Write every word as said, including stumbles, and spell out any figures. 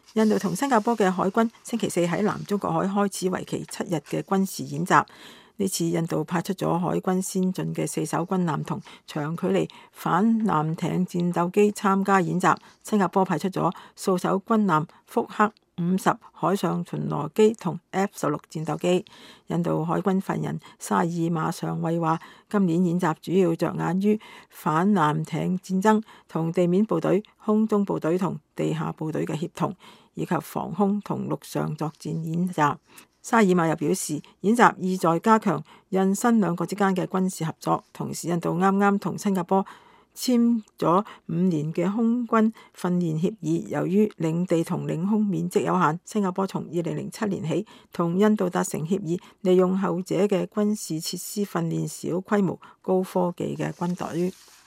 印度同新加坡嘅海軍星期四喺南中國海開始為期七日嘅軍事演習。呢次印度派出咗海軍先進嘅四艘軍艦同長距離反艦艇戰鬥機參加演習。新加坡派出咗數艘軍艦福克五十海上巡邏機同 F 十六戰鬥機。印度海軍發言人沙爾馬上尉話，今年演習主要着眼於反艦艇戰爭同地面部隊、空中部隊同地下部隊嘅協同，以及防空同陸上作戰演習。沙爾馬又表示，演習意在加強印新兩國之間嘅軍事合作，同時印度啱啱同新加坡簽咗五年嘅空軍訓練協議。由於領地同領空面積有限，新加坡從二零零七年起同印度達成協議，利用後者嘅軍事設施訓練小規模高科技嘅軍隊。